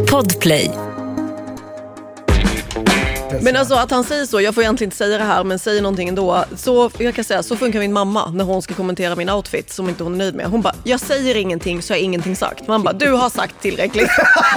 Podplay. Men alltså att han säger så, jag får egentligen inte säga det här, men säger någonting ändå. Så jag kan säga, så funkar min mamma när hon ska kommentera min outfit som inte hon är nöjd med. Hon bara, jag säger ingenting så jag har ingenting sagt. Man bara, du har sagt tillräckligt.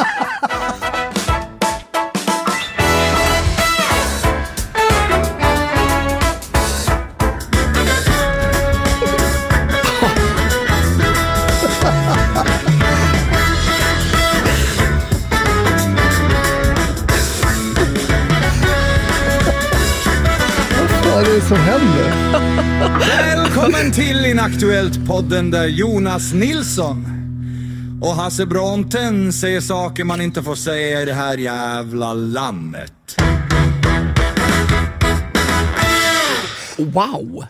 Vad är det som händer? Välkommen till Inaktuellt-podden där Jonas Nilsson och Hasse Bronten säger saker man inte får säga i det här jävla landet. Wow!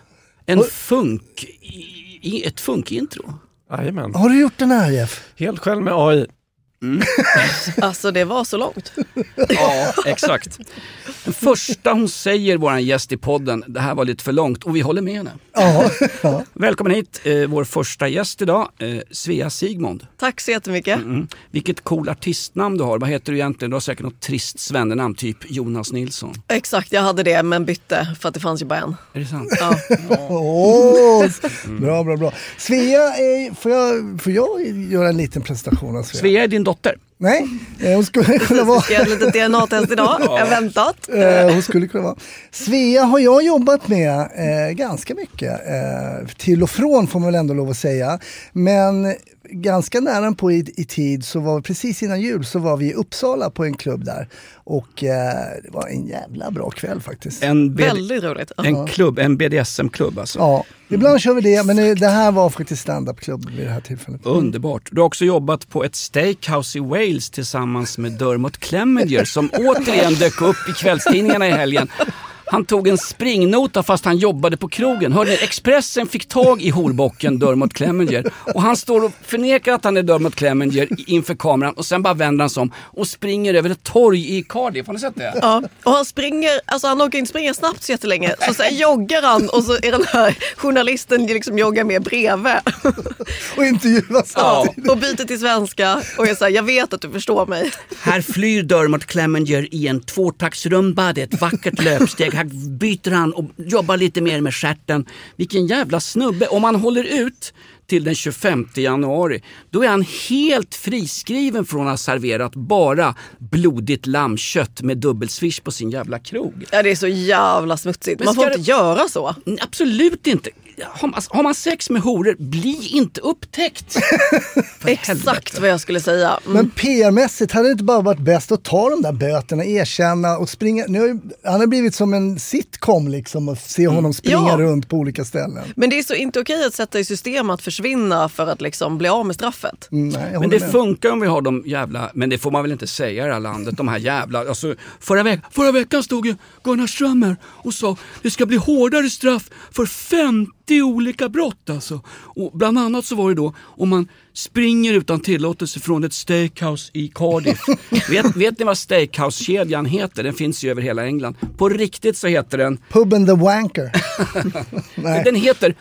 Ett funkintro. Jajamän. Har du gjort den här, Jeff? Helt själv med AI. Alltså det var så långt. Ja, exakt. Den första hon säger, våran gäst i podden, det här var lite för långt, och vi håller med henne. Ja. Välkommen hit, vår första gäst idag, Svea Sigmund. Tack så jättemycket. Vilket cool artistnamn du har. Vad heter du egentligen? Du har säkert något trist svennenamn, typ Jonas Nilsson. Exakt, jag hade det men bytte för att det fanns ju bara en. Är det sant? Ja. Bra. Svea, får jag göra en liten presentation av Svea? Svea är din dotter. Nej, hon skulle kunna vara... Ska jag göra lite DNA-test idag? Jag har väntat. Hon skulle kunna vara. Svea har jag jobbat med ganska mycket. Till och från får man väl ändå lov att säga. Men ganska nära på i tid, så var precis innan jul så var vi i Uppsala på en klubb där. Och det var en jävla bra kväll faktiskt. Väldigt roligt. En klubb, en BDSM-klubb alltså. Ja, ibland kör vi det, men det här var faktiskt stand-up-klubb vid det här tillfället. Underbart. Du har också jobbat på ett steakhouse i Wales tillsammans med Dermot Clemenger som återigen dök upp i kvällstidningarna i helgen. Han tog en springnota fast han jobbade på krogen. Hörde ni, Expressen fick tag i horbocken Dermot Clemenger. Och han står och förnekar att han är Dermot Clemenger inför kameran. Och sen bara vänder han sig om och springer över ett torg i Cardiff. Har ni sett det? Ja, och han springer, alltså han åker inte springa snabbt så jättelänge. Så sen joggar han och så är den här journalisten liksom joggar med bredvid. Och intervjuas samtidigt. Och byter till svenska och jag säger, jag vet att du förstår mig. Här flyr Dermot Clemenger i en tvåtaktsrumba. Det är ett vackert löpsteg. Här byter han och jobbar lite mer med stjärten. Vilken jävla snubbe. Om man håller ut till den 25 januari, då är han helt friskriven från att ha serverat bara blodigt lammkött med dubbelswish på sin jävla krog. Ja, det är så jävla smutsigt. Men Man får ska inte göra så. Absolut inte. Har man sex med horor, bli inte upptäckt. Exakt vad jag skulle säga. Men PR-mässigt hade det inte bara varit bäst att ta de där böterna, erkänna och springa. Han har blivit som en sitcom liksom, och se honom springa runt på olika ställen. Men det är så inte okej att sätta i system att försvinna för att liksom bli av med straffet. Nej, men det funkar om vi har de jävla, men det får man väl inte säga i det här landet, de här jävla, alltså förra veckan stod ju Gunnar Strömmer och sa det ska bli hårdare straff för 50 olika brott alltså. Och bland annat så var det då om man springer utan tillåtelse från ett steakhouse i Cardiff. vet ni vad steakhouse-kedjan heter? Den finns ju över hela England. På riktigt så heter den Puben the Wanker. Nej. Den heter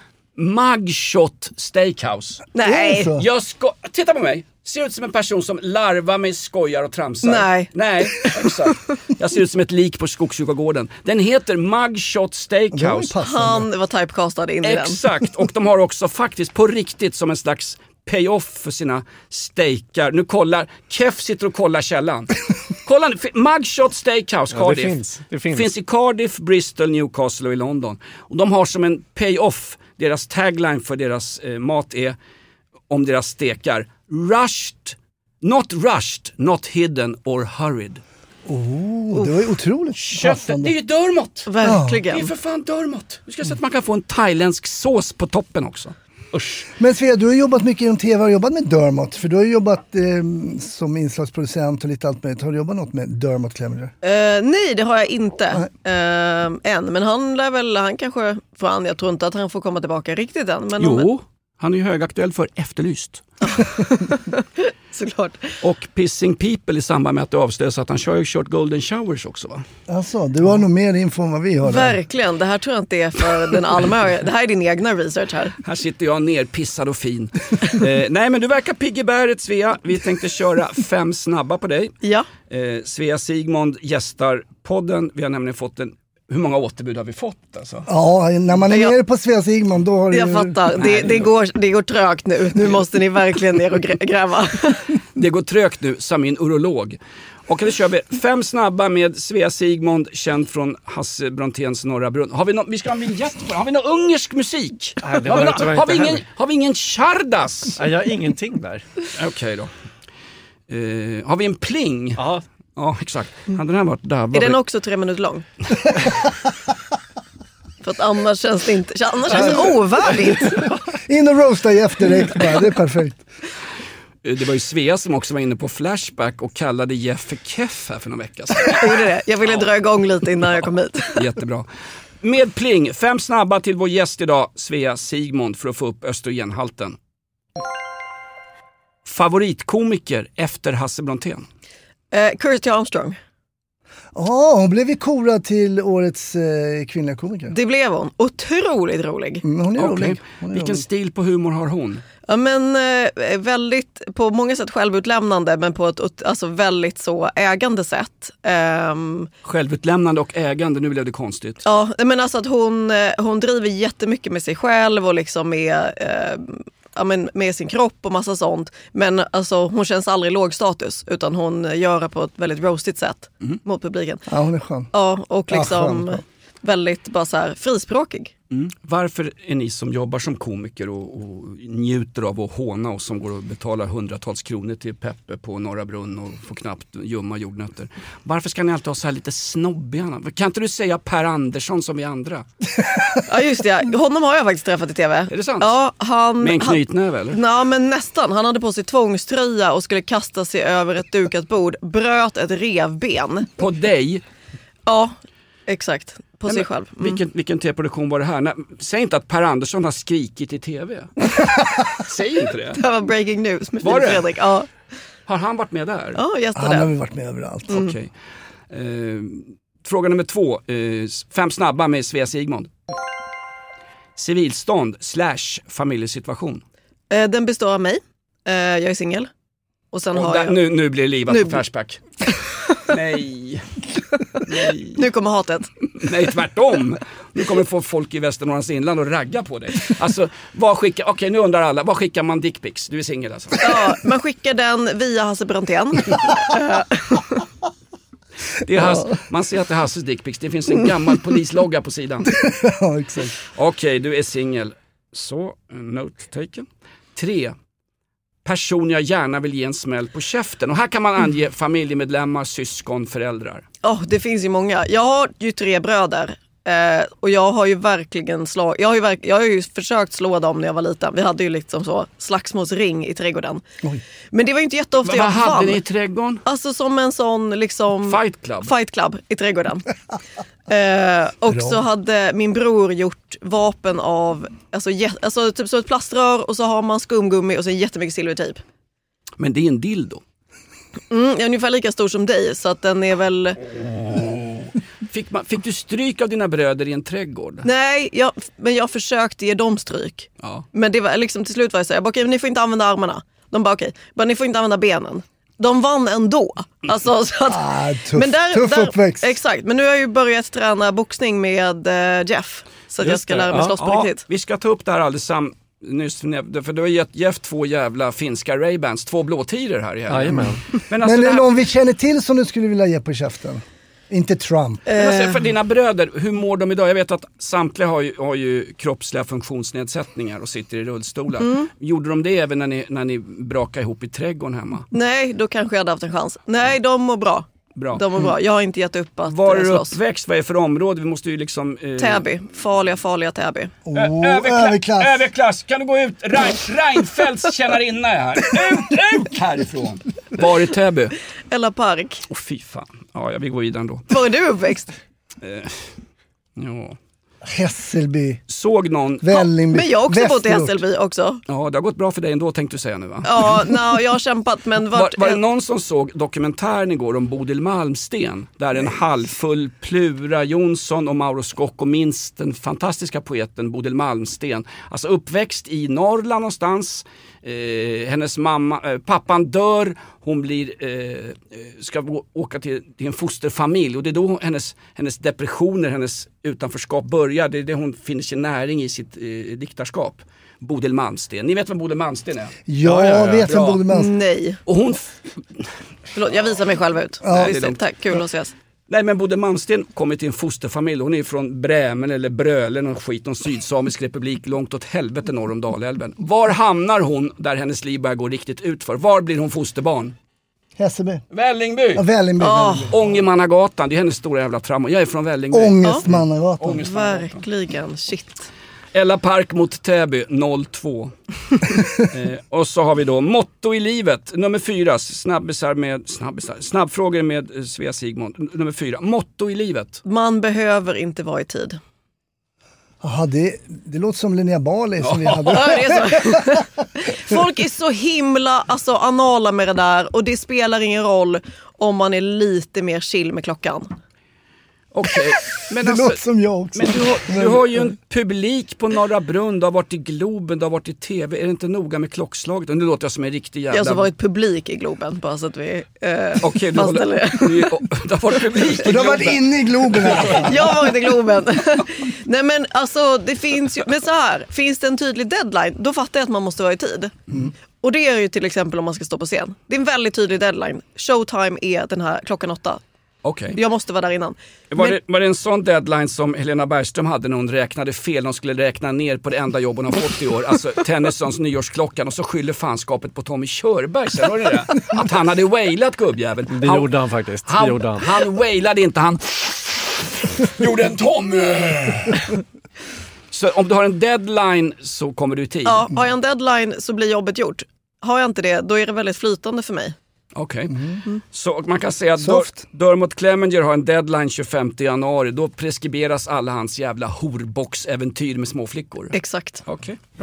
Mugshot Steakhouse. Nej. Titta på mig. Ser ut som en person som larvar mig, skojar och tramsar. Nej, exakt. Jag ser ut som ett lik på Skogskyrkogården. Den heter Mugshot Steakhouse. Han var typecastad in i den. Exakt, och de har också faktiskt på riktigt som en slags payoff för sina steakar. Nu Keff sitter och kollar källan. Kolla, Mugshot Steakhouse, Cardiff. Ja, det finns i Cardiff, Bristol, Newcastle och i London. Och de har som en payoff, deras tagline för deras mat är om deras stekar. Rushed, not hidden or hurried. Det var ju otroligt. Köttet, det är ju Dermot. Verkligen. Det är för fan Dermot. Du ska se att man kan få en thailändsk sås på toppen också. Usch. Men Svea, du har jobbat mycket inom tv och jobbat med Dermot. För du har jobbat som inslagsproducent och lite allt möjligt. Har du jobbat något med Dermot Clemenger? Nej, det har jag inte än. Men han kanske jag tror inte att han får komma tillbaka riktigt än. Men jo, Han är ju högaktuell för Efterlyst. Såklart. Och Pissing People i samband med att det avslöjas att han kört Golden Showers också, va? Alltså, du har nog mer info än vad vi har. Verkligen, det här tror jag inte är för den allmänna. Det här är din egna research här. Här sitter jag nerpissad och fin. Nej, men du verkar pigg i bäret, Svea. Vi tänkte köra 5 snabba på dig. Ja. Svea Sigmund gästar podden. Vi har nämligen fått hur många återbud har vi fått? Alltså? Ja, när man är nere på Svea Sigmund då har Jag fattar, det går trögt nu. Nu måste ni verkligen ner och gräva. Det går trögt nu, sa min urolog. Och då kör vi 5 snabba med Svea Sigmund, känd från Hasse Bronténs Norra Brunn. Vi ska ha en vignett på det. Har vi någon ungersk musik? Nej, har vi ingen Chardas? Nej, jag har ingenting där. Okej då. Har vi en pling? Ja. Ja, exakt. Hade den varit där? Är den också 3 minuter lång? För att annars känns det inte... Annars känns det ovärdigt. In och roasta Jeff direkt bara, det är perfekt. Det var ju Svea som också var inne på Flashback och kallade Jeff för Keff här för några veckor sedan. Jag gjorde det. Jag ville dra igång lite innan jag kom hit. Jättebra. Med pling, 5 snabba till vår gäst idag, Svea Sigmund, för att få upp östrogenhalten. Favoritkomiker efter Hasse Brontén? Kirsty Armstrong. Ja, hon blev ju korad till årets kvinnliga komiker. Det blev hon. Otroligt rolig. Hon är rolig. Vilken stil på humor har hon? Ja, men väldigt, på många sätt självutlämnande, men på ett alltså väldigt så ägande sätt. Självutlämnande och ägande, nu blev det konstigt. Ja, men alltså att hon driver jättemycket med sig själv och liksom med sin kropp och massa sånt. Men alltså, hon känns aldrig låg status, utan hon gör det på ett väldigt roastigt sätt mot publiken. Ja, hon är skön. Ja, och liksom skön. väldigt bara så här frispråkig. Varför är ni som jobbar som komiker och njuter av att håna och som går och betalar hundratals kronor till Peppe på Norra Brunn och får knappt ljumma jordnötter? Varför ska ni alltid ha så här lite snobbiga? Kan inte du säga Per Andersson som vi andra? Ja, just det. Honom har jag faktiskt träffat i tv. Är det sant? Ja, med en knytnäve eller? Nej, men nästan. Han hade på sig tvångströja och skulle kasta sig över ett dukat bord. Bröt ett revben. På dig? Ja, exakt. På sig själv. Vilken tv-produktion var det här? Säg inte att Per Andersson har skrikit i tv. Säg inte det. Det var Breaking News med Filip Fredrik. Ja. Har han varit med där? Ja, gästade. Han har väl varit med överallt. Okej. Fråga nummer 2. 5 snabba med Svea Sigmund. Civilstånd / familjesituation. Den består av mig. Jag är singel. Och sen har jag... Nu blir det livat på Flashback. Nej. Nu kommer hatet. Nej, tvärtom. Nu kommer få folk i Västernorrlands inland och ragga på dig. Alltså, nu undrar alla, vad skickar man dickpics? Du är singel alltså. Ja, man skickar den via Hasse Brontén. Det är man ser att det är Hasses dickpics. Det finns en gammal polislogga på sidan. Ja, exakt. Okej, du är singel. Så, note taken. 3. Person jag gärna vill ge en smäll på käften. Och här kan man ange familjemedlemmar, syskon, föräldrar. Det finns ju många. Jag har ju 3 bröder. Och jag har ju verkligen jag har ju försökt slå dem när jag var liten. Vi hade ju liksom så slagsmålsring i trädgården. Oj. Men det var ju inte jätteofta jag vann. Vad hade ni i trädgården? Alltså som en sån liksom... Fight club i trädgården. Och Bra. så hade min bror gjort vapen av alltså typ som ett plaströr, och så har man skumgummi och så jättemycket silvertejp. Men det är en dildo. Jag är ungefär lika stor som dig, så att den är väl... Fick du stryk av dina bröder i en trädgård? Nej, men jag försökte ge dem stryk. Ja. Men det var liksom, till slut var jag så här, okej, ni får inte använda armarna. De bara okej, ni får inte använda benen. De vann ändå. Alltså, så att, Tuff uppväxt. Exakt, men nu har jag ju börjat träna boxning med Jeff. Så att jag ska lära mig slåss på riktigt. Vi ska ta upp det här allesammans nyss, för du har gett Jeff 2 jävla finska Ray-Bans, 2 blåtider här i helgen. Men är det någon vi känner till som du skulle vilja ge på käften? Inte Trump. För dina bröder, hur mår de idag? Jag vet att samtliga har ju kroppsliga funktionsnedsättningar och sitter i rullstolar. Gjorde de det även när ni brakade ihop i trädgården hemma? Nej, då kanske jag hade haft en chans. Nej, de mår bra. De mår bra. Jag har inte gett upp att var är du slåss. Uppväxt? Vad är för område? Vi måste ju liksom... Täby. Farliga Täby. Överklass. Kan du gå ut? Reinfeldts tjänarinna är här. Ut härifrån. Var i Täby? Eller Park. Fy fan. Ja, jag vill gå vidare ändå. Var är du uppväxt? Ja. Hässelby, Såg någon... Vällingby, Men jag har också bott i Västerort. Hässelby också. Ja, det har gått bra för dig ändå, tänkte du säga nu, va? Ja, jag har kämpat, men Var det någon som såg dokumentären igår om Bodil Malmsten? Där en halvfull Plura Jonsson och Mauro Scocco minns den fantastiska poeten Bodil Malmsten. Alltså uppväxt i Norrland någonstans. Hennes pappan dör, hon ska åka till en fosterfamilj, och det är då hennes depressioner, hennes utanförskap börjar. Det är det hon finner sin näring i sitt diktarskap. Bodil Malmsten. Ni vet vad Bodil Malmsten är? Ja, vet vem Bodil Malmsten. Nej. Och hon... Förlåt, jag visar mig själv ut. Ja. Tack, kul att ses. Nej, men Bodil Malmsten kommer till en fosterfamilj. Hon är från Brämen eller Brölen och skit, någon sydsamisk republik långt åt helvete norr om Dalälven. Var hamnar hon där hennes liv börjar gå riktigt utför? Var blir hon fosterbarn? Hässelby. Vällingby! Ja, Vällingby. Ångermannagatan, det är hennes stora jävla trauma. Jag är från Vällingby. Ångestmannagatan. Verkligen, shit. Ella Park mot Täby 0-2. Och så har vi då motto i livet. Nummer 4, snabbfrågor med Svea Sigmund. Nummer 4, motto i livet. Man behöver inte vara i tid. Jaha, det låter som Linnea Bali som vi hade. Ja, det är så. Folk är så himla anala med det där, och det spelar ingen roll om man är lite mer chill med klockan. Okej, men Det låter som jag också. Men du har ju en publik på Norra Brunn, du har varit i Globen, du har varit i TV. Är det inte noga med klockslaget? Nu låter jag som en riktig jävla... Jag har alltså varit publik i Globen, bara så att vi Okej, du fastställer det. har varit publik i Du har varit Globen. inne i Globen här. Jag har varit i Globen. Nej, men alltså det finns ju, men så här, finns det en tydlig deadline, då fattar jag att man måste vara i tid. Och det är ju till exempel om man ska stå på scen. Det är en väldigt tydlig deadline. Showtime är den här 8:00. Okej. Jag måste vara där innan. Var det en sån deadline som Helena Bergström hade när hon räknade fel? Hon skulle räkna ner på det enda jobb hon har fått i år. Alltså Tennysons nyårsklockan, och så skyller fanskapet på Tommy Körberg. Sen var det att han hade wailat gubbjäveln. Det gjorde han faktiskt. Han wailade inte, han gjorde en Tommy. Så om du har en deadline så kommer du i tid. Ja, har jag en deadline så blir jobbet gjort. Har jag inte det, då är det väldigt flytande för mig. Okej. Så man kan säga att Soft. Dermot Clemenger har en deadline 25 januari. Då preskriberas alla hans jävla horbox-äventyr med småflickor. Exakt. Okej, bra.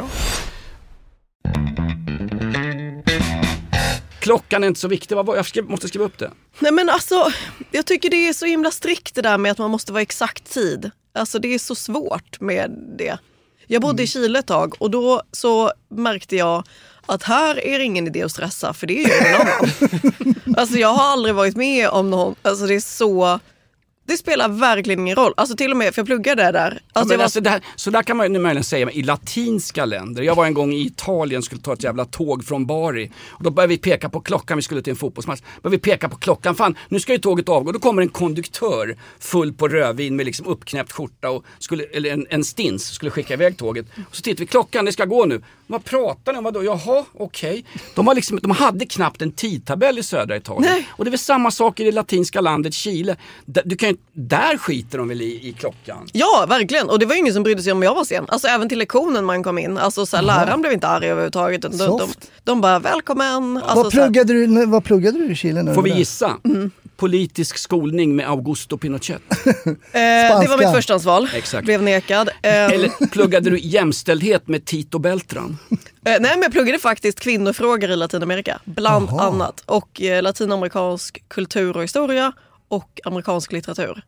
Klockan är inte så viktig. Jag måste skriva upp det. Nej, men alltså, jag tycker det är så himla strikt det där med att man måste vara exakt tid. Alltså det är så svårt med det. Jag bodde i Chile ett tag, och då så märkte jag att här är det ingen idé att stressa, för det är ju någon annan. Alltså jag har aldrig varit med om någon, alltså det är så... Det spelar verkligen ingen roll. Alltså till och med, för jag pluggade där. Alltså, Så där kan man ju möjligen säga i latinska länder. Jag var en gång i Italien, skulle ta ett jävla tåg från Bari. Och då började vi peka på klockan, vi skulle till en fotbollsmatch. Började vi peka på klockan, fan nu ska ju tåget avgå. Då kommer en konduktör full på rödvin med liksom uppknäppt skjorta och eller en stins skulle skicka iväg tåget. Och så tittar vi, klockan, det ska gå nu. Vad pratar ni om? Vadå? Jaha, okej. De hade knappt en tidtabell i södra Italien. Nej. Och det är väl samma sak i det latinska landet Chile. Där skiter de väl i klockan. ja, verkligen. Och det var ingen som brydde sig om jag var sen. Alltså även till lektionen man kom in. Alltså så här, läraren blev inte arg överhuvudtaget. De bara, välkommen. Alltså, Vad pluggade du i Chile nu? Får vi gissa? Politisk skolning med Augusto Pinochet. det var mitt förstahandsval. Exakt. Blev nekad. Eller pluggade du jämställdhet med Tito Beltran? Nej, men jag pluggade faktiskt kvinnofrågor i Latinamerika. Bland annat. Och latinamerikansk kultur och historia. Och amerikansk litteratur.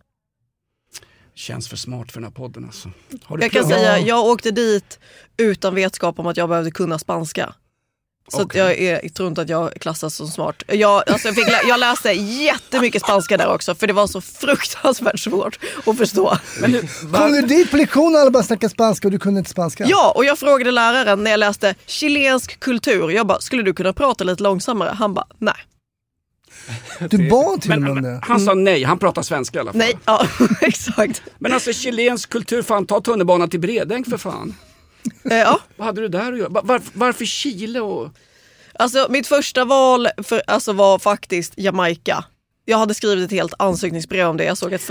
Känns för smart för den här podden alltså. Jag kan säga, jag åkte dit utan vetskap om att jag behövde kunna spanska. Så att jag tror inte att jag klassas som smart. Jag läste jättemycket spanska där också, för det var så fruktansvärt svårt att förstå. Kom du dit på lektion och alla bara snackade spanska och du kunde inte spanska? Ja, och jag frågade läraren när jag läste chilensk kultur. Jag bara, skulle du kunna prata lite långsammare? Han bara, nej. Du bad till och med om det. Han sa nej, han pratar svenska i alla fall. Nej, ja, exakt. Men alltså chilensk kultur, fan, ta tunnelbanan till Bredäng för fan. Ja. Vad hade du där att göra? Varför Chile och... Alltså mitt första val var faktiskt Jamaica. Jag hade skrivit ett helt ansökningsbrev om det. Jag såg att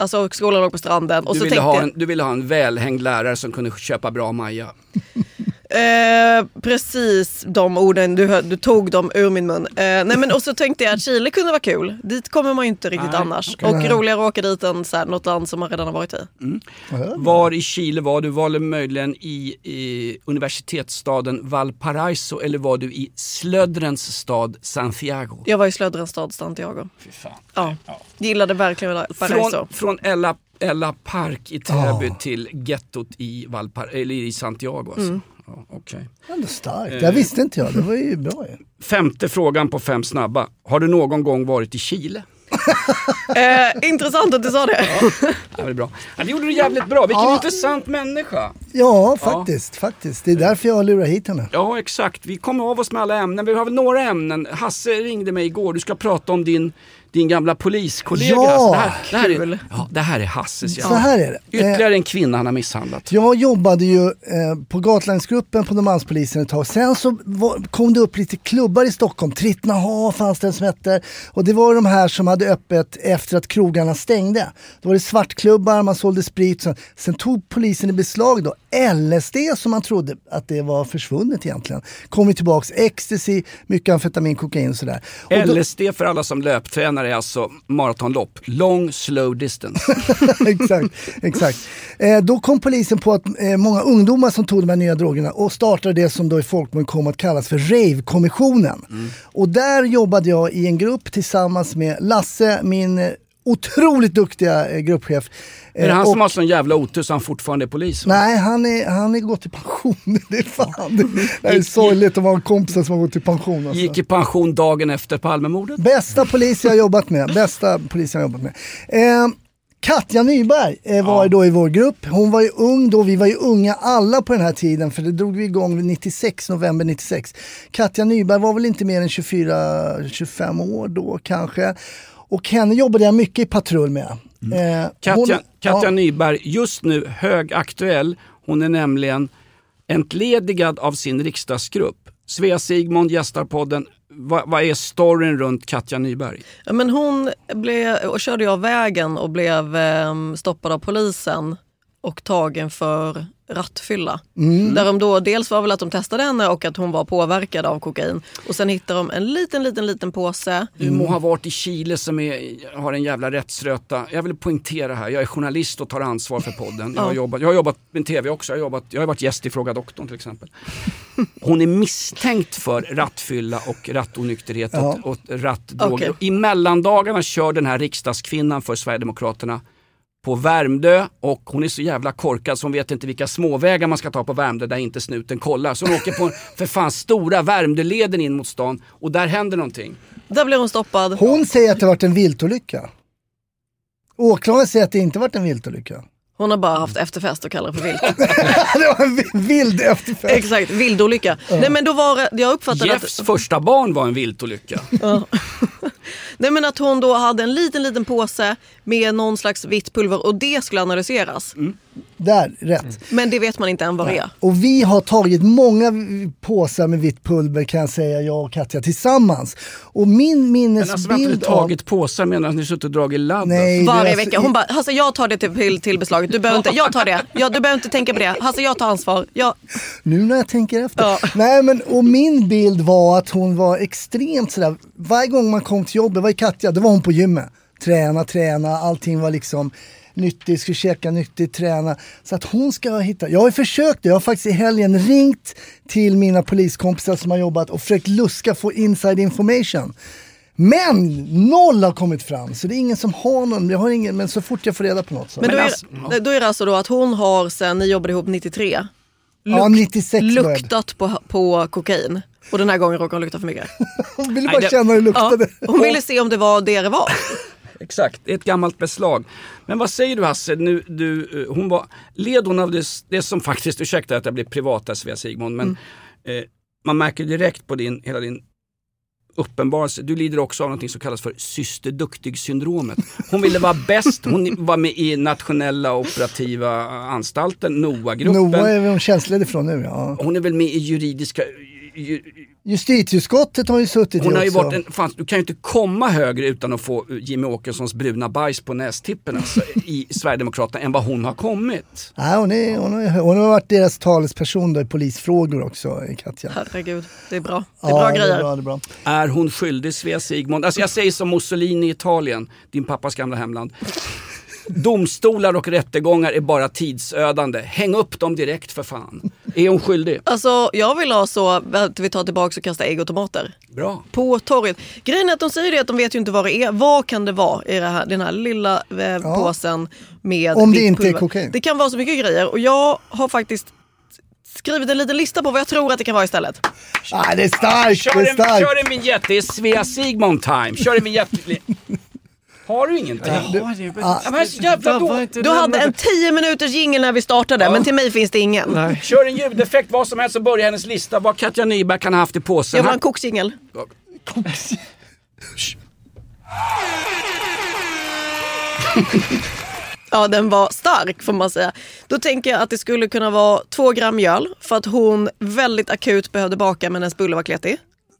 skolan låg på stranden. Och Du ville ha en välhängd lärare som kunde köpa bra Maja. Precis de orden, du tog dem ur min mun. Nej, men och så tänkte jag att Chile kunde vara kul. Dit kommer man ju inte riktigt annars. Och roligare att åka dit än så här, något land som man redan har varit i. Var i Chile var du? Var du möjligen i universitetsstaden Valparaiso eller var du i slödrens stad Santiago? Jag var i slödrens stad Santiago. Fy fan. Ja. Gillade verkligen Valparaiso. Från Ella Park i Täby till gettot i Santiago. Alltså. Ja, okay. Ändå starkt. Det visste inte jag. Det var ju bra. Femte frågan på 5 snabba. Har du någon gång varit i Chile? Intressant att du sa det. Ja, det är bra. Ja, det gjorde du jävligt bra. Vilken intressant människa. Ja, faktiskt. Det är därför jag lurar hit henne. Ja, exakt. Vi kommer av oss med alla ämnen. Vi har väl några ämnen. Hasse ringde mig igår. Du ska prata om din gamla poliskollega. Ja, det här är Hasses. Så här är det. Ytterligare en kvinna han har misshandlat. Jag jobbade ju på Gatlandsgruppen på Norrmalmspolisen ett tag. Sen så kom det upp lite klubbar i Stockholm. Trittnaha fanns det som hette. Och det var de här som hade öppet efter att krogarna stängde. Då var det svartklubbar, man sålde sprit. Sen tog polisen i beslag då LSD som man trodde att det var försvunnet egentligen. Kom ju tillbaks ecstasy, mycket amfetamin, kokain och sådär. Och LSD för alla som löptränar är alltså maratonlopp. Long, slow distance. Exakt. Då kom polisen på att många ungdomar som tog de här nya drogerna och startade det som då i folkmun kom att kallas för Rave-kommissionen. Och där jobbade jag i en grupp tillsammans med Lasse, min otroligt duktiga gruppchef. Är det han som har sån jävla otur så han fortfarande är polis? Va? Nej, han är gått i pension. Det är fan. Det är sorgligt att vara en kompis som har gått i pension. Alltså. Gick i pension dagen efter Palmemordet? Bästa polis jag har jobbat med. Katja Nyberg var då i vår grupp. Hon var ju ung då, vi var ju unga alla på den här tiden för det drog vi igång 96, november 96. Katja Nyberg var väl inte mer än 24-25 år då kanske. Och henne jobbade jag mycket i patrull med. Katja Nyberg, just nu högaktuell. Hon är nämligen entledigad av sin riksdagsgrupp. Svea Sigmund gästar podden. Vad är storyn runt Katja Nyberg? Ja, men hon körde av vägen och blev stoppad av polisen och tagen för rattfylla. Där de då dels var väl att de testade henne och att hon var påverkad av kokain. Och sen hittade de en liten påse. Du må ha varit i Chile som har en jävla rättsröta. Jag vill poängtera här, jag är journalist och tar ansvar för podden. Jag har jobbat med TV också. Jag har varit gäst i Fråga Doktorn till exempel. Hon är misstänkt för rattfylla och rattonykterhet och rattdroger. Okay. I mellandagarna kör den här riksdagskvinnan för Sverigedemokraterna på Värmdö och hon är så jävla korkad så hon vet inte vilka småvägar man ska ta på Värmdö där inte snuten kollar. Så hon åker på för fan stora Värmdöleden in mot stan och där händer någonting. Där blir hon stoppad. Hon säger att det varit en viltolycka. Åklagaren säger att det inte varit en viltolycka. Hon har bara haft efterfest och kallar det för vilt. Det var en vild efterfest. Exakt, vildolycka. Nej, men då var jag uppfattade Jeffs första barn var en viltolycka. Nej, men att hon då hade en liten påse med någon slags vitt pulver och det skulle analyseras. Där, rätt. Men det vet man inte än vad det är. Och vi har tagit många påsar med vitt pulver kan jag säga, jag och Katja tillsammans. Och min minnesbild men alltså, tagit påsar medan ni suttit och dragit ladd. Nej, varje vecka. Hon bara, alltså jag tar det till beslaget. Du behöver inte, jag tar det. Du behöver inte tänka på det. Alltså jag tar ansvar. Nu när jag tänker efter. Nej, men och min bild var att hon var extremt sådär. Varje gång man kom till jobbet, var i Katja, då var hon på gymmet. Träna, allting var liksom nyttigt, skulle käka nyttigt, träna. Så att hon ska hitta. Jag har försökt, jag har faktiskt i helgen ringt till mina poliskompisar som har jobbat och försökt luska få inside information. Men noll har kommit fram, så det är ingen som har någon. Jag har ingen, men så fort jag får reda på något så. Men då är det alltså då att hon har sen ni jobbade ihop 93. 96 luktat på kokain. Och den här gången råkade hon lukta för mycket. Hon ville bara känna hur det luktade. Ja, hon ville se om det var det var. Exakt, ett gammalt beslag. Men vad säger du Hasse? Hon var ledon av det som faktiskt, ursäkta att jag blir privat där Svea Sigmund, men man märker direkt på hela din uppenbarelse. Du lider också av något som kallas för systerduktig-syndromet. Hon ville vara bäst. Hon var med i nationella operativa anstalten, NOA-gruppen. NOA är hon tjänstledig från nu, ja. Hon är väl med i juridiska Justitieutskottet har ju suttit Hon i har ju också. varit du kan ju inte komma högre utan att få Jimmy Åkessons bruna bajs på nästippen alltså, i Sverigedemokraterna än vad hon har kommit. Nej, hon har varit deras talesperson då i polisfrågor också, Katja. Herregud, det är bra. Det är bra grejer. Det är bra. Är hon skyldig, Svea Sigmund? Alltså jag säger som Mussolini i Italien, din pappas gamla hemland. Domstolar och rättegångar är bara tidsödande. Häng upp dem direkt för fan. Är hon skyldig? Alltså jag vill ha så att vi tar tillbaka och kastar ägg och tomater. Bra. På torget. Grejen är att de säger det att de vet ju inte vad det är. Vad kan det vara i den här lilla påsen med om det inte pulver? är kokain. Det kan vara så mycket grejer och jag har faktiskt skrivit en liten lista på vad jag tror att det kan vara istället. Det är starkt, Kör en vignett, det är Svea Sigmund time. Kör en vignett. Har du ingenting? Du hade en 10 minuters jingle när vi startade, men till mig finns det ingen. Nej. Kör en ljudeffekt, vad som helst, så börjar hennes lista. Vad Katja Nyberg kan ha haft i påsen. Jag var en koksjingel. Ja, den var stark får man säga. Då tänker jag att det skulle kunna vara 2 gram mjöl för att hon väldigt akut behövde baka men hennes bulle var kletig.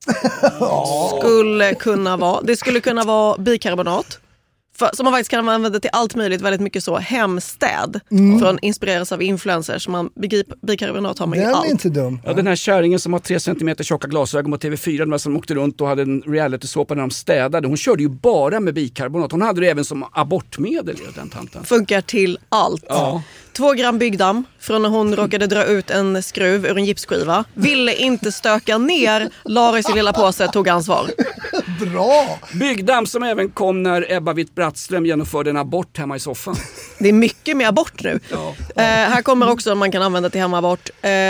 Det skulle kunna vara bikarbonat. Som man faktiskt kan använda till allt möjligt, väldigt mycket så hemstäd. För att inspireras av influencers. Man begriper, bikarbonat har man ju Den allt. är inte dum. Ja, den här kärringen som har 3 centimeter tjocka glasögon på TV4, den som åkte runt och hade en reality-såpa när de städade. Hon körde ju bara med bikarbonat. Hon hade det även som abortmedel, den tanten. Funkar till allt. Ja. 2 gram byggdamm från när hon råkade dra ut en skruv ur en gipsskiva. Ville inte stöka ner, la i sin lilla påse, tog ansvar. Bra! Byggdamm som även kom när Ebba Witt-Brattström genomförde en abort hemma i soffan. Det är mycket med abort nu. Ja. Här kommer också man kan använda till hemabort.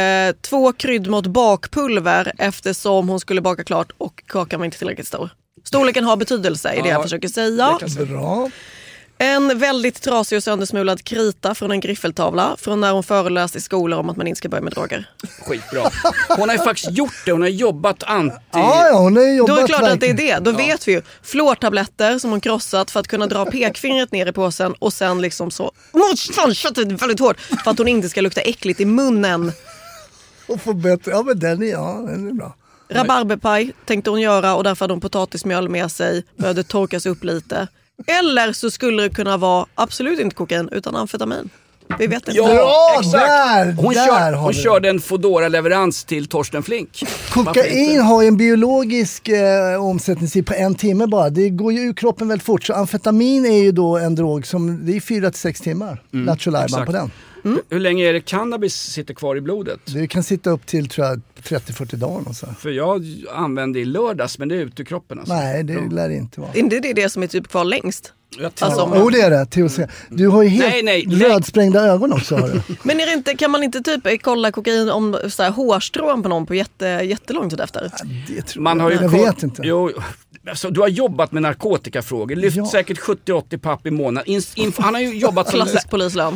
2 kryddmått bakpulver eftersom hon skulle baka klart och kakan var inte tillräckligt stor. Storleken har betydelse i det jag försöker säga. Bra. En väldigt trasig och söndersmulad krita från en griffeltavla från när hon föreläst i skolor om att man inte ska börja med droger. Skitbra. Hon har ju faktiskt gjort det. Hon har jobbat Ja, hon har jobbat. Då är det klart verkligen. att det är det. Då vet vi ju. Fluortabletter som hon krossat för att kunna dra pekfingret ner i påsen och sen liksom så köttet väldigt hårt för att hon inte ska lukta äckligt i munnen. Och få bättre. Ja, men den är bra. Rabarberpaj tänkte hon göra och därför hade hon potatismjöl med sig. Började torkas upp lite. Eller så skulle det kunna vara absolut inte kokain utan amfetamin. Vi vet inte. Bra, Exakt. Hon du. körde en Foodora-leverans till Torsten Flink. Kokain har ju en biologisk omsättningstid på 1 timme bara. Det går ju ur kroppen väldigt fort. Så amfetamin är ju då en drog som det är 4-6 timmar. Lattjo på den. Hur länge är det cannabis sitter kvar i blodet? Det kan sitta upp till tror jag 30-40 dagar. Och så. För jag använde i lördags, men det är ute ur kroppen. Alltså. Nej, det lär det inte vara. Inte det är det som är typ kvar längst. Jo, det är det. Du har ju helt rödsprängda ögon också. Har du. Men är det inte, kan man inte typ kolla kokain om så här, hårstrån på någon på jättelång tid efter? Det tror Man har ju jag vet inte. Jo, alltså, du har jobbat med narkotikafrågor. Lyft säkert 70-80 papp i månaden. Han har ju jobbat som... Klassisk polislön.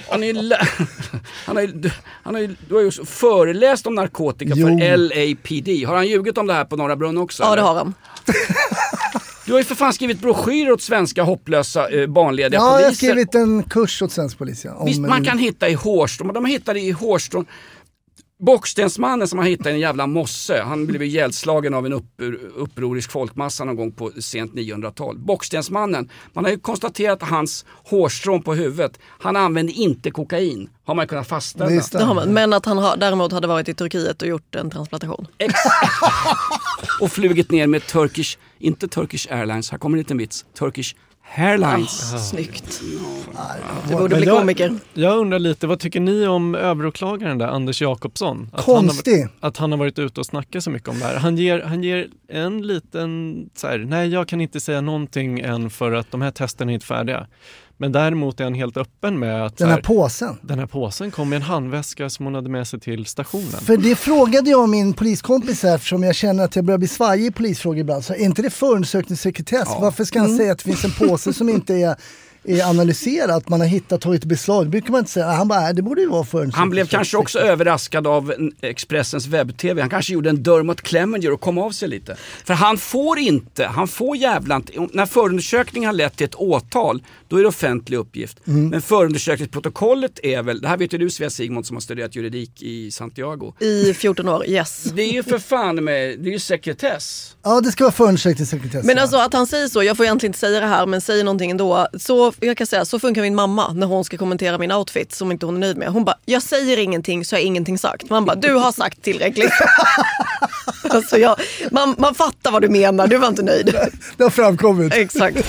Du har ju föreläst om narkotika för LAPD. Har han ljugit om det här på Norra Brunn också? Ja, eller? det har han. Du har ju för fan skrivit broschyrer åt svenska hopplösa barnlediga Ja, poliser. jag har skrivit en kurs åt svensk polis. Ja, Visst, man kan hitta i hårstrån. De hittade i hårstrån. Bockstensmannen som man hittade i en jävla mosse. Han blev ihjälslagen av en upprorisk folkmassa någon gång på sent 900-tal. Bockstensmannen, man har ju konstaterat att hans hårstrån på huvudet, han använde inte kokain. Har man kunnat fastställa. Det har man. Men att han däremot hade varit i Turkiet och gjort en transplantation. Och flugit ner med inte Turkish Airlines, här kommer en liten vits. Turkish Airlines. Snyggt. Det borde bli komiker. Jag undrar lite, vad tycker ni om överåklagaren där, Anders Jakobsson? Konstig. Att han har varit ute och snackat så mycket om det här. Han ger en liten så här, nej jag kan inte säga någonting än för att de här testerna är inte färdiga. Men däremot är han helt öppen med att... Den här påsen kom i en handväska som hon hade med sig till stationen. För det frågade jag min poliskompis här, eftersom jag känner att jag börjar bli svajig i polisfrågor ibland. Så är inte det förundersökningssekretess? Ja. Varför ska han säga att det finns en påse som inte är är analyserat, man har tagit beslag. Det brukar man inte säga. Han bara, det borde ju vara för en. Han blev kanske också överraskad av Expressens webb-tv. Han kanske gjorde en dörr mot Clemenger och kom av sig lite. För han får jävla, när förundersökningen har lett till ett åtal, då är det offentlig uppgift. Men förundersökningsprotokollet är väl, det här vet ju du Svea Sigmund som har studerat juridik i Santiago. I 14 år, yes. Det är ju för fan det är ju sekretess. Ja, det ska vara förundersökningssekretess. Men alltså att han säger så, jag får egentligen inte säga det här, men säger någonting ändå. Så jag kan säga, så funkar min mamma när hon ska kommentera min outfit som inte hon är nöjd med. Hon bara, jag säger ingenting så har jag ingenting sagt. Man bara, du har sagt tillräckligt. Alltså man fattar vad du menar, du var inte nöjd. Det har framkommit. Exakt.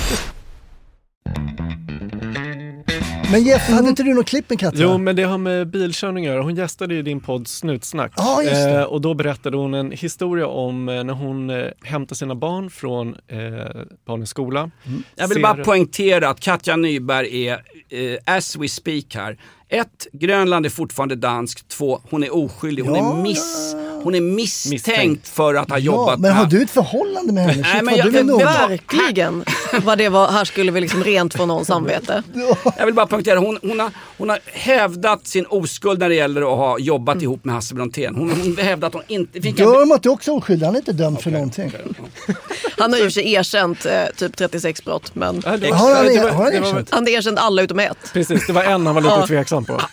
Men Jeff, hade inte du något klipp med Katja? Jo, men det har med bilkörning att göra. Hon gästade ju din podd Snutsnack. Ja, just det. Och då berättade hon en historia om när hon hämtade sina barn från barnens skola. Jag vill bara poängtera att Katja Nyberg är, as we speak här, 1. Grönland är fortfarande dansk. 2. Hon är oskyldig. Hon är misstänkt för att ha jobbat. Men har du ett förhållande med henne? Nej, men verkligen. Vad det var, här skulle vi liksom rent få någon samvete. Jag vill bara poängtera, hon har hävdat sin oskuld när det gäller att ha jobbat ihop med Hasse Brontén. Hon hävdat att hon inte... Dör att du också är oskyldig, han är inte dömd för någonting. Han har ju för erkänt typ 36 brott, men... Han har erkänt alla utom ett. Precis, det var en han var lite tveksam på.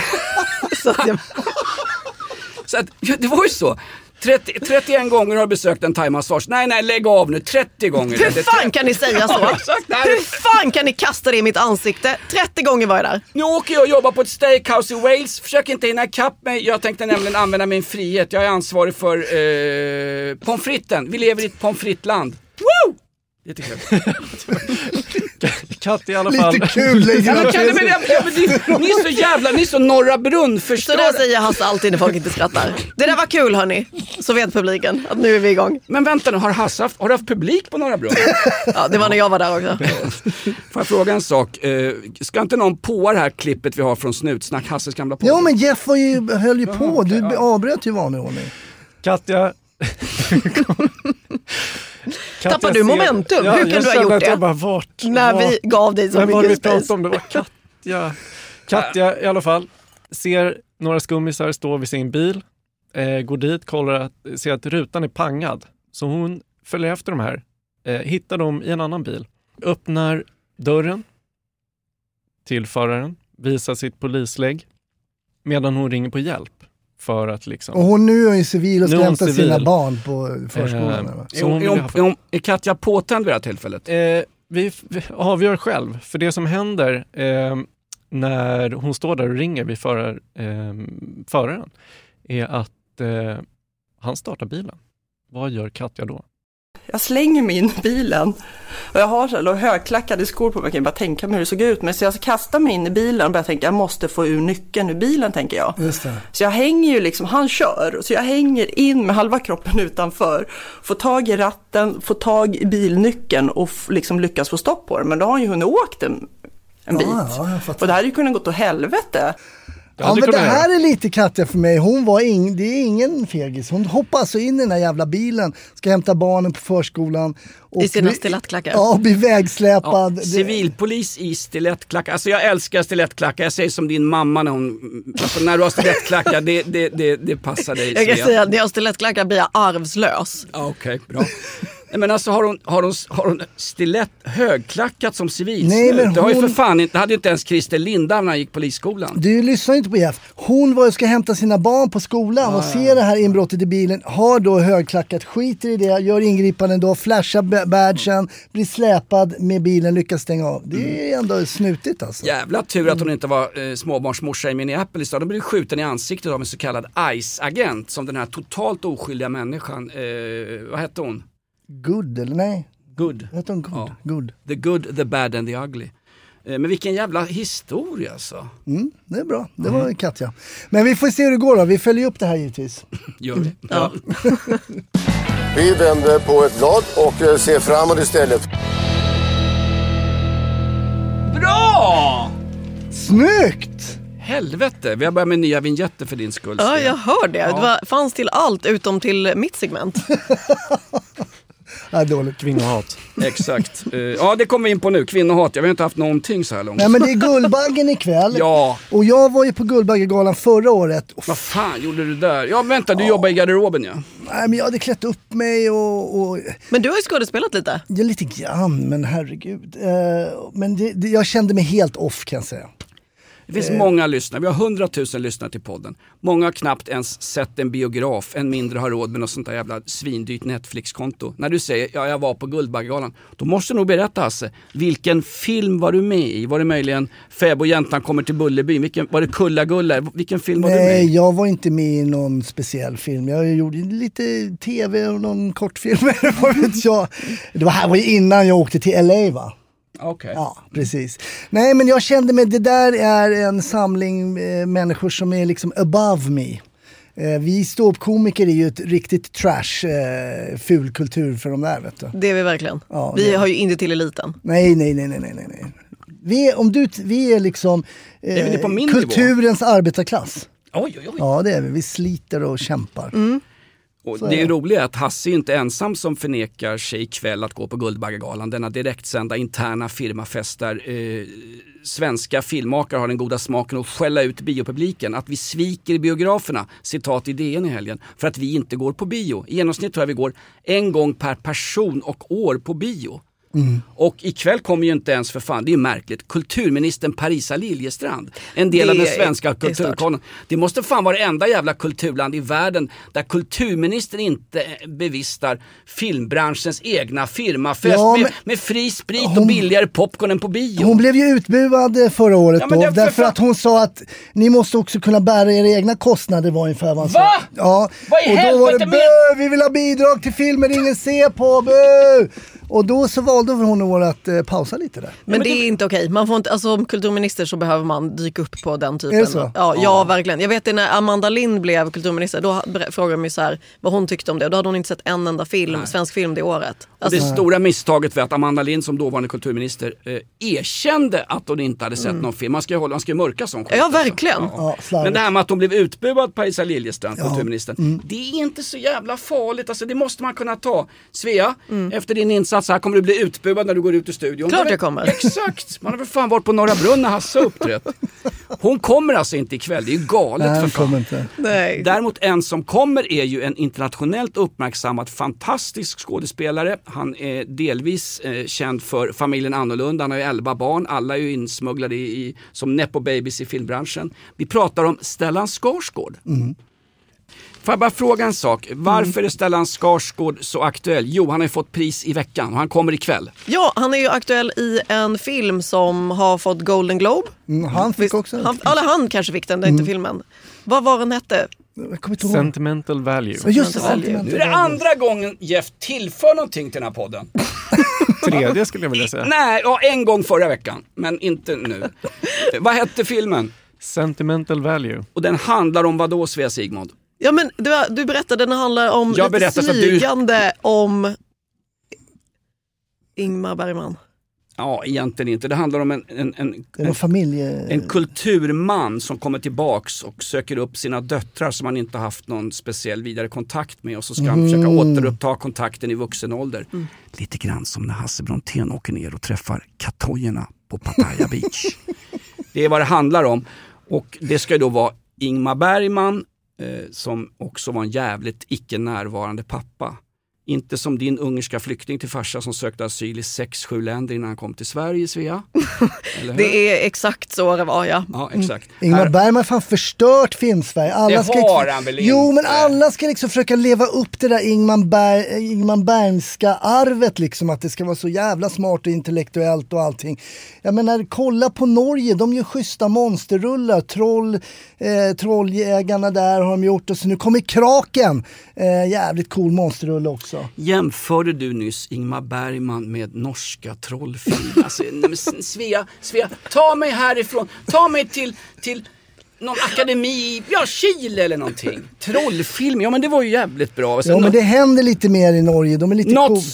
Så att, det var ju så. 31 gånger har besökt en thaimassage. Nej, lägg av nu. 30 gånger. Hur fan kan ni säga så? Hur fan kan ni kasta det i mitt ansikte? 30 gånger var jag där. Nu åker jag och jobbar på ett steakhouse i Wales. Försök inte hinna ikapp mig. Jag tänkte nämligen använda min frihet. Jag är ansvarig för pommes fritten. Vi lever i ett pommes frites-land. Woo! Jättekul. Katt i alla fall. Lite kul. Ni är så jävla, ni är så Norra Brunn förstår. Så där säger Hasse alltid när folk inte skrattar. Det där var kul hörni. Så vet publiken att nu är vi igång. Men vänta nu, har du haft publik på Norra Brunn? Ja, det var när jag var där också. Får jag fråga en sak? Ska inte någon påa det här klippet vi har från Snutsnack, Hasses gamla podd? Ja, men Jeff höll ju på. Du avbröt ju vanlig ordning. Katja... Tappar du momentum? Hur kan du ha gjort det? När vi gav dig så mycket space. Det var Katja. Katja i alla fall ser några skummisar stå vid sin bil. Går dit, ser att rutan är pangad. Så hon följer efter de här. Hittar dem i en annan bil. Öppnar dörren till föraren. Visar sitt polislägg. Medan hon ringer på hjälp. För att liksom... Och hon nu är ju civil och ska hämta sina barn på förskolan. Är Katja påtänd vid det här tillfället? Vi avgör själv. För det som händer när hon står där och ringer vid föraren är att han startar bilen. Vad gör Katja då? Jag slänger mig in i bilen och jag har så högklackade skor på mig. Jag kan bara tänka mig hur det såg ut. Men så jag kastar mig in i bilen och börjar tänka jag måste få ur nyckeln ur bilen, tänker jag. Just det. Så jag hänger ju liksom, han kör. Så jag hänger in med halva kroppen utanför. Får tag i ratten, får tag i bilnyckeln och liksom lyckas få stopp på den. Men då har han ju hunnit åkt en bit. Och det här hade ju kunnat gå åt helvete. Ja, men det här är lite Katja för mig. Det är ingen fegis. Hon hoppar alltså in i den här jävla bilen, ska hämta barnen på förskolan. I sina stilettklackar. Ja, blir vägsläpad. Ja, civilpolis i stilettklackar. Alltså jag älskar stilettklackar. Jag säger som din mamma när du har stilettklackar, det passar dig. Jag kan säga att när jag har stilettklackar blir jag arvslös. Okej, bra. Men alltså har hon stilett högklackat som civil? Nej, men det har ju för fan inte, det hade ju inte ens Christer Linda när han gick polisskolan. Du lyssnar inte på Jeff. Hon ska hämta sina barn på skolan och ser det här inbrottet i bilen, har då högklackat, skiter i det, gör ingripande då, flashar badgen, blir släpad med bilen, lyckas stänga av. Det är ändå snutigt alltså. Jävla tur att hon inte var småbarnsmorsa i Minneapolis. De blev skjuten i ansiktet av en så kallad ICE-agent som den här totalt oskyldiga människan. Vad hette hon? Good, eller nej? Good. Heter hon good? Ja. Good. The good, the bad and the ugly. Men vilken jävla historia alltså. Det är bra. Det var Katja. Men vi får se hur det går då. Vi följer upp det här givetvis. Gör vi. Ja. Vi vänder på ett blad och ser framåt istället. Bra! Snyggt! Helvete, vi har börjat med nya vignetter för din skull. Ja, jag hör det. Det fanns till allt utom till mitt segment. Ja, dåligt. Kvinnohat. Exakt. Ja, det kommer vi in på nu. Kvinnohat. Jag har inte haft någonting så här långt. Nej, men det är Guldbaggen ikväll. Ja. Och jag var ju på Guldbaggegalan förra året. Vad fan gjorde du där? Ja, vänta, du jobbar i garderoben, ja. Nej, men jag hade klätt upp mig och Men du har ju skådespelat lite. ja, lite grann, men herregud. Men jag kände mig helt off, kan jag säga. Det finns många lyssnare. Vi har 100 000 lyssnare till podden. Många har knappt ens sett en biograf. En mindre har råd med något sånt där jävla svindyrt Netflix-konto. När du säger, ja, jag var på Guldbaggegalan, då måste du nog berätta, Hasse. Vilken film var du med i? Var det möjligen Fäbo och Jäntan kommer till Bullerbyn? Var det Kulla-Gulla? Vilken film var du med i? Nej, jag var inte med i någon speciell film. Jag gjorde lite tv och någon kortfilm. Vad vet jag. Det var ju innan jag åkte till LA, va? Okay. Ja, precis. Nej, men jag kände mig, det där är en samling människor som är liksom above me. Vi ståuppkomiker är ju ett riktigt trash, ful kultur för de där, vet du. Det är vi verkligen. Ja, vi har ju inte till eliten. Nej. Vi är liksom är på min kulturens arbetarklass. Oj. Ja, det är vi. Vi sliter och kämpar. Och det är roligt att Hasse är inte ensam som förnekar sig ikväll att gå på Guldbaggegalan. Denna direktsända interna firmafest där svenska filmmakare har den goda smaken att skälla ut biopubliken. Att vi sviker biograferna, citat i DN i helgen, för att vi inte går på bio. I genomsnitt tror jag vi går en gång per person och år på bio. Och ikväll kommer ju inte ens, för fan, det är ju märkligt, kulturministern Parisa Liljestrand, en del av den svenska kulturkonen. Det måste fan vara det enda jävla kulturland i världen där kulturministern inte bevistar filmbranschens egna firmafest med fri sprit och billigare popcornen på bio. Hon blev ju utbuad förra året därför att hon sa att ni måste också kunna bära era egna kostnader, var ungefär vad han sa. Va? Ja. Vad i och då var det helvete vi vill ha bidrag till filmer ingen ser på, bö! Och då så valde hon att pausa lite där. Men det är inte okej. Man får inte, alltså, som kulturminister så behöver man dyka upp på den typen. Är det så? Ja, verkligen. Jag vet det, när Amanda Lind blev kulturminister, då frågade de mig så här, vad hon tyckte om det. Och då hade hon inte sett en enda svensk film det året. Alltså, det stora misstaget var att Amanda Lind som dåvarande kulturminister erkände att hon inte hade sett någon film. Man ska ju mörka sån skit. Ja, verkligen. Ja, men det här med att hon blev utbuad, Parisa Liljestrand, kulturministern, det är inte så jävla farligt. Alltså, det måste man kunna ta. Svea, efter din insats här kommer du bli utbuad när du går ut ur studion. Klart jag kommer. Exakt. Man har väl fan varit på Norra Brunn när Hasse uppträtt. Hon kommer alltså inte ikväll. Det är ju galet. Nej, för fan. Inte. Nej. Däremot en som kommer är ju en internationellt uppmärksammad fantastisk skådespelare. Han är delvis känd för Familjen Annorlunda. Han har ju 11 barn. Alla är ju insmugglade som nepo babies i filmbranschen. Vi pratar om Stellan Skarsgård. Får jag bara fråga en sak? Varför är Stellan Skarsgård så aktuell? Jo, han har ju fått pris i veckan och han kommer ikväll. Ja, han är ju aktuell i en film som har fått Golden Globe. Han fick också. Han kanske fick den, inte filmen. Vad var den hette? Sentimental Value. Just Sentimental det. Nu är det andra gången Jeff tillför någonting till den här podden. Tredje skulle jag vilja säga. Nej, en gång förra veckan, men inte nu. Vad hette filmen? Sentimental Value. Och den handlar om vad då, Svea Sigmund? Ja, men du berättade, den handlar om lite smygande om Ingmar Bergman. Ja, egentligen inte. Det handlar om en kulturman som kommer tillbaks och söker upp sina döttrar som han inte haft någon speciell vidare kontakt med, och så ska han försöka återuppta kontakten i vuxen ålder. Lite grann som när Hasse Brontén åker ner och träffar katojerna på Pattaya Beach. Det är vad det handlar om. Och det ska ju då vara Ingmar Bergman som också var en jävligt icke-närvarande pappa. Inte som din ungerska flykting till farsa som sökte asyl i 6-7 länder innan han kom till Sverige, Svea. Det är exakt så det var, ja. Ja, exakt. Ingmar Bergman har fan förstört filmsverige. Han väl inte. Jo, men alla ska liksom försöka leva upp till det där Ingmar Bergmska arvet, liksom, att det ska vara så jävla smart och intellektuellt och allting. Jag menar, kolla på Norge, de gör schyssta monsterrullar. Trolljägarna där har de gjort, och så nu kommer Kraken. Jävligt cool monsterrulle också. Jämförde du nyss Ingmar Bergman med norska trollfilm? Alltså, Svea, ta mig härifrån. Ta mig till någon akademi, Chile eller någonting. Trollfilm, ja men det var ju jävligt bra. Ja, men det händer lite mer i Norge, de är lite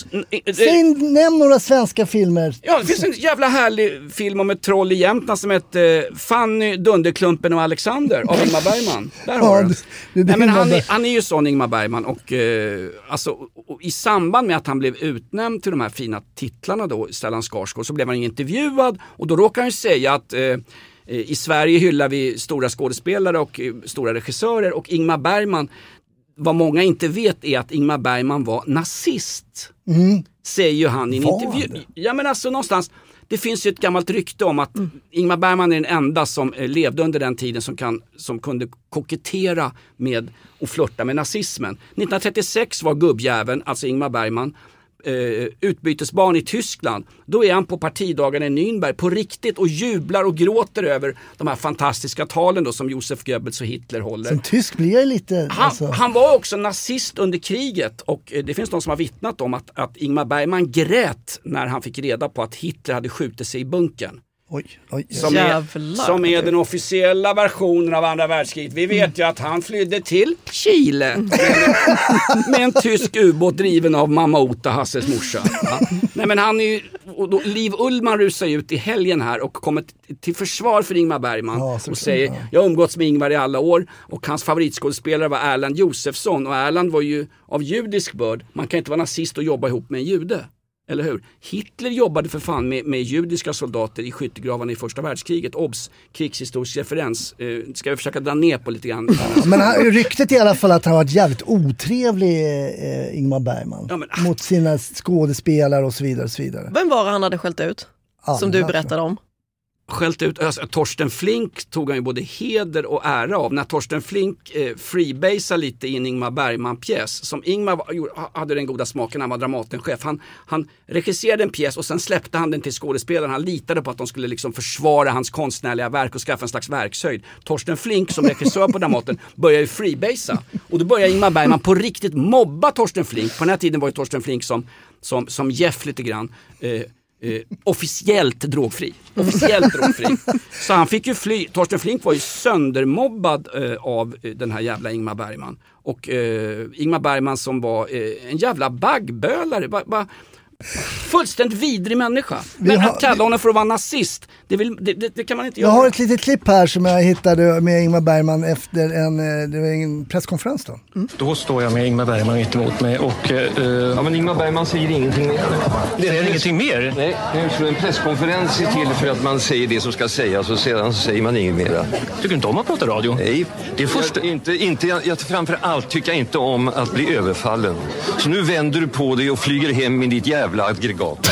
nämn några svenska filmer. Ja, det finns en jävla härlig film om ett troll i Jämtland som heter Fanny, Dunderklumpen och Alexander av Ingmar Bergman. Där har du. Nej, men han är ju sån, Ingmar Bergman, och och i samband med att han blev utnämnd till de här fina titlarna då, Stellan Skarsgård, så blev han intervjuad och då råkar han säga att i Sverige hyllar vi stora skådespelare och stora regissörer, och Ingmar Bergman, vad många inte vet är att Ingmar Bergman var nazist. Säger ju han i en intervju. Ja, men alltså någonstans, det finns ju ett gammalt rykte om att Ingmar Bergman är den enda som levde under den tiden som kunde kokettera med och flirta med nazismen. 1936 var gubbjäveln, alltså Ingmar Bergman, utbytesbarn i Tyskland. Då är han på partidagarna i Nürnberg på riktigt och jublar och gråter över de här fantastiska talen då, som Josef Goebbels och Hitler håller. Som tysk blir jag lite... Han var också nazist under kriget, och det finns de som har vittnat om att Ingmar Bergman grät när han fick reda på att Hitler hade skjutit sig i bunkern. Som är den officiella versionen av andra världskriget. Vi vet ju att han flydde till Chile med en tysk ubåt driven av mamma Ota, Hasses morsa. Ja. Nej, men han är ju, och då, Liv Ullman rusar ut i helgen här och kommer till försvar för Ingmar Bergman och säger, jag har umgåtts med Ingmar i alla år, och hans favoritskådespelare var Erland Josefsson, och Erland var ju av judisk börd. Man kan inte vara nazist och jobba ihop med en jude. Eller hur? Hitler jobbade för fan med judiska soldater i skyttegravarna i första världskriget. Obs, krigshistorisk referens. Ska vi försöka dra ner på lite grann? Men ryktet i alla fall att han var ett jävligt otrevlig Ingmar Bergman. Mot sina skådespelare och så vidare och så vidare. Vem var han hade skällt ut? Som du berättade om? Skällt ut, Torsten Flink tog han ju både heder och ära av. När Torsten Flink freebasade lite i en Ingmar Bergman-pjäs, som Ingmar hade den goda smaken, han var Dramatenchef. Han regisserade en pjäs och sen släppte han den till skådespelaren. Han litade på att de skulle liksom försvara hans konstnärliga verk och skaffa en slags verkshöjd. Torsten Flink som regissör på Dramaten började ju freebasa, och då började Ingmar Bergman på riktigt mobba Torsten Flink. På den här tiden var ju Torsten Flink som Jeff lite grann. Officiellt drogfri. Så han fick ju fly. Torsten Flink var ju söndermobbad av den här jävla Ingmar Bergman. Och Ingmar Bergman som var en jävla baggbölare. Fullständigt vidrig människa. Men att kalla honom för att vara nazist, det kan man inte göra. Jag har ett litet klipp här som jag hittade med Ingmar Bergman efter en presskonferens då. Då står jag med Ingmar Bergman mitt emot mig och... Ja, men Ingmar Bergman säger ingenting mer. Det är ingenting mer? Nej, en presskonferens är till för att man säger det som ska sägas och sedan så säger man inget mer. Tycker du inte om att prata radio? Nej, det är först... jag framför allt tycker jag inte om att bli överfallen. Så nu vänder du på dig och flyger hem i ditt jävla aggregat.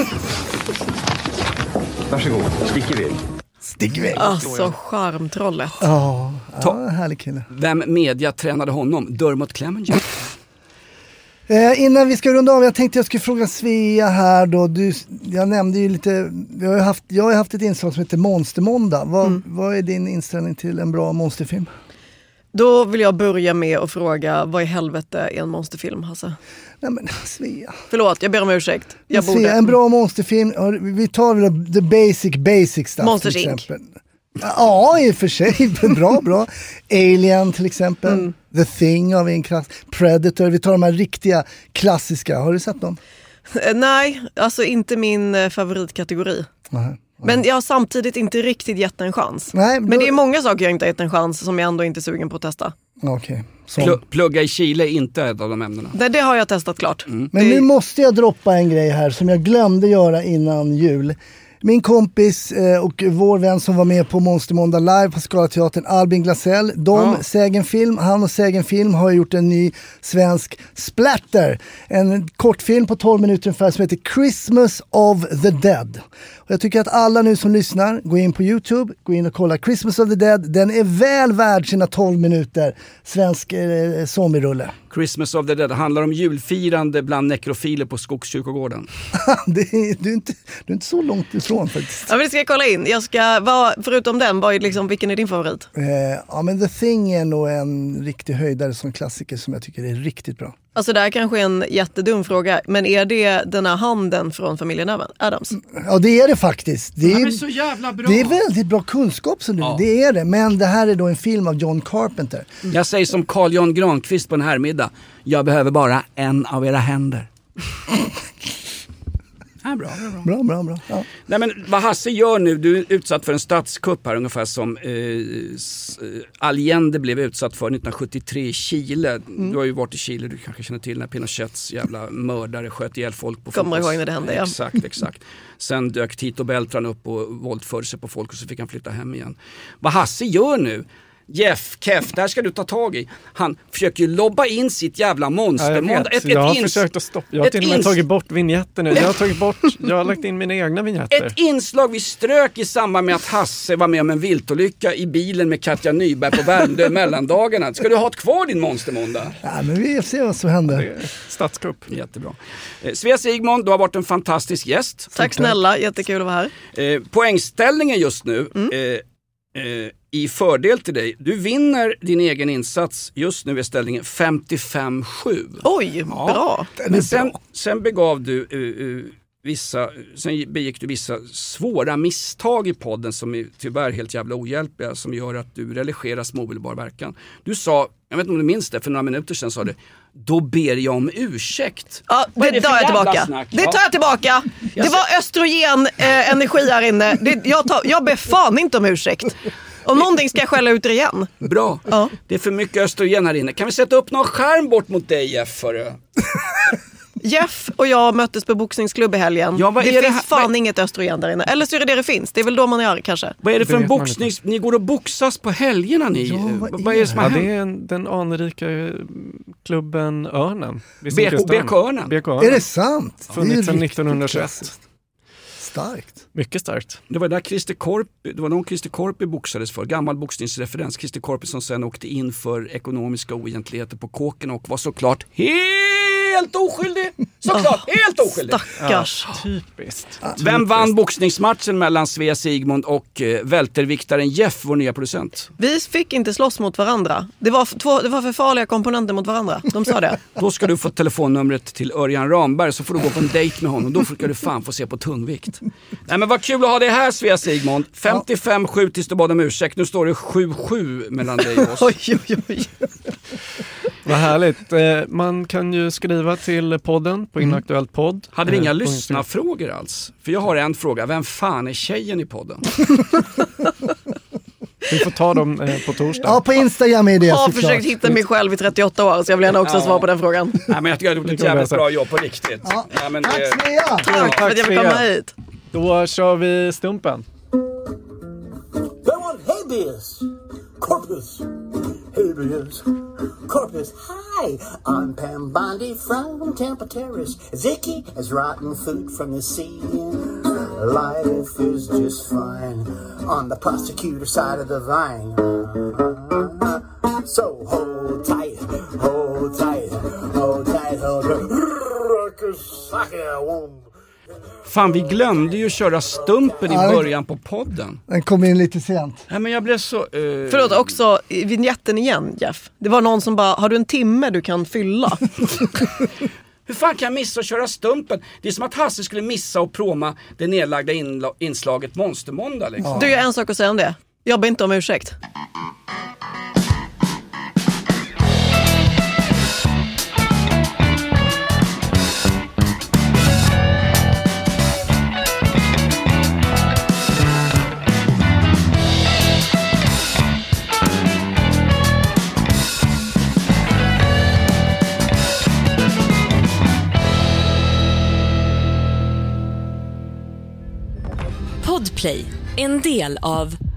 Varsågod, stick iväg. Alltså, charmtrollet. Ja, härlig kille. Vem media tränade honom? Dermot Clemenger. Innan vi ska runda av, jag tänkte jag skulle fråga Svea här då. Jag nämnde ju lite, jag har haft ett inslag som heter Monstermåndag. Vad är din inställning till en bra monsterfilm? Då vill jag börja med att fråga, vad i helvete är en monsterfilm, Hasse? Nej men Svea. Förlåt, jag ber om ursäkt. Svea, en bra monsterfilm, vi tar väl the basic stuff. Monsters till exempel. Ja, i och för sig. Bra. Alien till exempel. The Thing av en klass. Predator, vi tar de här riktiga klassiska. Har du sett dem? Nej, alltså inte min favoritkategori. Men jag har samtidigt inte riktigt gett en chans. Nej, men det är många saker jag inte har gett en chans som jag ändå inte är sugen på att testa. Okej. Plugga i Chile är inte ett av de ämnena. Nej, det har jag testat klart. Men nu måste jag droppa en grej här som jag glömde göra innan jul. Min kompis och vår vän som var med på Monstermåndag live på Scalateatern, Albin Glasell, han och Sägen Film har gjort en ny svensk splatter. En kortfilm på 12 minuter ungefär som heter Christmas of the Dead. Och jag tycker att alla nu som lyssnar, gå in på YouTube, gå in och kolla Christmas of the Dead. Den är väl värd sina 12 minuter svensk zombie-rulle. Christmas of the Dead handlar om julfirande bland nekrofiler på Skogskyrkogården. Du är inte så långt ifrån faktiskt. Ja, men det ska jag kolla in. Förutom den, vilken är din favorit? Men The Thing är nog en riktig höjdare som klassiker som jag tycker är riktigt bra. Alltså det här kanske är en jättedum fråga, men är det den här handen från familjen Adams? Ja, det är det faktiskt. Det är så jävla bra. Det är väldigt bra kunskap som det är det. Men det här är då en film av John Carpenter. Jag säger som Carl Jan Granqvist på en härmiddag. Jag behöver bara en av era händer. Ja, bra. Ja. Nej, men vad Hasse gör nu, du är utsatt för en statskupp här ungefär som Allende blev utsatt för 1973 i Chile. Du har ju varit i Chile, du kanske känner till när Pinochets jävla mördare sköt ihjäl folk på Kommer ihåg när det hände, ja. Exakt. Sen dök Tito Beltran upp och våldförde sig på folk och så fick han flytta hem igen. Vad Hasse gör nu, Jeff, det här ska du ta tag i. Han försöker ju lobba in sitt jävla monster. Jag har försökt att stoppa. Jag har till och med tagit bort vignetten nu. Jag har lagt in mina egna vignetter. Ett inslag vi strök i samband med att Hasse var med om en viltolycka i bilen med Katja Nyberg på Värmdö mellandagarna. Ska du ha kvar din monstermåndag? Ja, men vi får se vad som händer. Statskupp. Jättebra. Svea Sigmund, du har varit en fantastisk gäst. Tack snälla, jättekul att vara här. Poängställningen just nu i fördel till dig. Du vinner din egen insats. Just nu är ställningen 55-7. Oj, bra. Men sen begav du sen begick du vissa svåra misstag i podden som är tyvärr helt jävla ohjälpliga, som gör att du religeras med omedelbar verkan. Du sa, jag vet inte om du minns det, för några minuter sedan sa du, då ber jag om ursäkt. Ja, det tar jag tillbaka. Det tar jag tillbaka. Det var östrogen energi här inne. Jag ber fan inte om ursäkt. Om någonting ska jag skälla ut det igen. Bra. Ja. Det är för mycket östrogen här inne. Kan vi sätta upp någon skärm bort mot dig, Jeff? Jeff och jag möttes på boxningsklubb i helgen. Ja, det finns fan inget östrogen där inne. Eller så är det finns. Det är väl då man gör kanske. Vad är det för en boxning? Ni går och boxas på helgerna ni. Vad är det som har hänt? Det är den anrika klubben Örnen. BK Örnen. Är det sant? Funnits sedan 1921. Starkt. Mycket starkt. Det var där någon Christer Korpi boxades för. Gammal boxningsreferens. Christer Korpi som sen åkte in för ekonomiska oegentligheter på kåken och var såklart helt oskyldig. Såklart, helt oskyldig. Stackars. Ja, typiskt. Vem vann boxningsmatchen mellan Svea Sigmund och välterviktaren Jeff, vår nya producent? Vi fick inte slåss mot varandra. Det var för farliga komponenter mot varandra. De sa det. Då ska du få telefonnumret till Örjan Ramberg, så får du gå på en dejt med honom. Då ska du fan få se på tungvikt. Nej, men vad kul att ha det här, Svea Sigmund. 55-7 tills du bad om ursäkt. Nu står det 7-7 mellan dig och oss. Oj. Vad härligt. Man kan ju skriva till podden på Inaktuellt podd. Hade vi inga lyssnarfrågor alls? För jag har en fråga. Vem fan är tjejen i podden? Vi får ta dem på torsdag. Ja, på Instagram är det. Jag har försökt hitta mig själv i 38 år, så jag vill gärna också svara på den frågan. Nej, men jag tycker att det är ett jävligt bra jobb på riktigt. Ja. Ja, men tack Svea! Tack för att jag fick komma hit. Då kör vi stumpen. Habeas corpus. Habeas corpus. Hi, I'm Pam Bondi from Tampa Terrace. Vicky is rotten food from the sea. Life is just fine on the prosecutor side of the vine. So hold tight, hold tight, hold tight, hold tight. Fan, vi glömde ju köra stumpen i början på podden. Den kom in lite sent. Nej, men jag blev så... Förlåt, också vignetten igen, Jeff. Det var någon som bara, har du en timme du kan fylla? Hur fan kan jag missa att köra stumpen? Det är som att Hasse skulle missa att proma det nedlagda inslaget Monstermåndag. Liksom. Ja. Du, jag har en sak att säga om det. Jag ber inte om ursäkt. Podplay, en del av